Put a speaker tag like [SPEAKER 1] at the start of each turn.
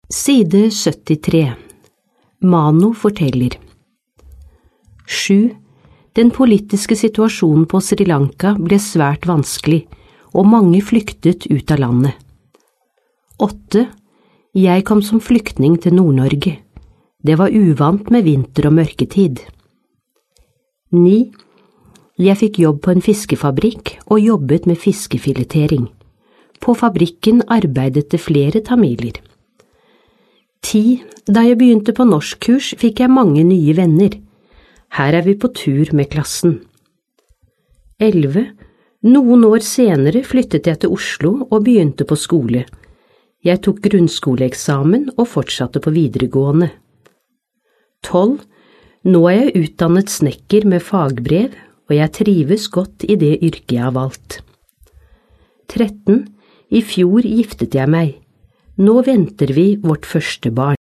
[SPEAKER 1] Side 73. Mano forteller. 7. Den politiske situasjonen på Sri Lanka ble svært vanskelig, og mange flyktet ut av landet. 8. Jeg kom som flyktning til Nord-Norge. Det var uvant med vinter og mørketid. 9. Jeg fikk jobb på en fiskefabrikk og jobbet med fiskefiletering. På fabrikken arbeidet det flere tamiler. 10. Da jeg begynte på norskkurs, fikk jeg mange nye venner. Her er vi på tur med klassen. 11. Noen år senere flyttet jeg til Oslo og begynte på skole. Jeg tok grunnskoleeksamen og fortsatte på videregående. 12. Nå er jeg utdannet snekker med fagbrev, og jeg trives godt i det yrket jeg har valgt. 13. I fjor giftet jeg meg. Nå venter vi vårt første barn.